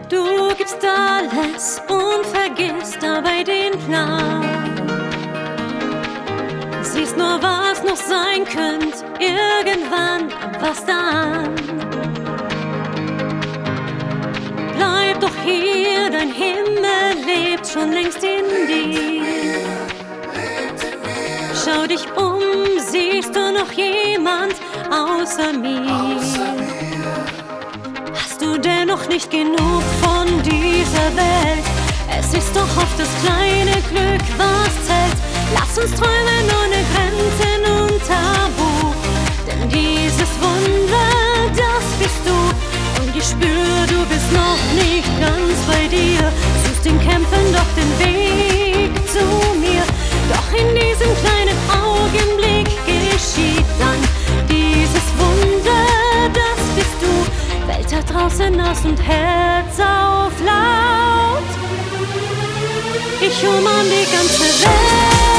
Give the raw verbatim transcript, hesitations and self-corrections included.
Du gibst alles und vergisst dabei den Plan. Siehst nur, was noch sein könnte, irgendwann, was dann? Bleib doch hier, dein Himmel lebt schon längst in dir. Schau dich um, siehst du noch jemand außer mir? Hast du dennoch nicht genug von dieser Welt? Es ist doch oft das kleine Glück, was zählt. Lass uns träumen ohne Grenzen und Tabu. Denn dieses Wunder, das bist du. Und ich spür, du bist noch nicht ganz bei dir. Suchst in Kämpfen doch den Weg zu mir. Doch in diesem kleinen Augenblick geschieht dann dieses Wunder, das bist du. Welt da draußen nass und Herz auf laut. Ich umarm die ganze Welt.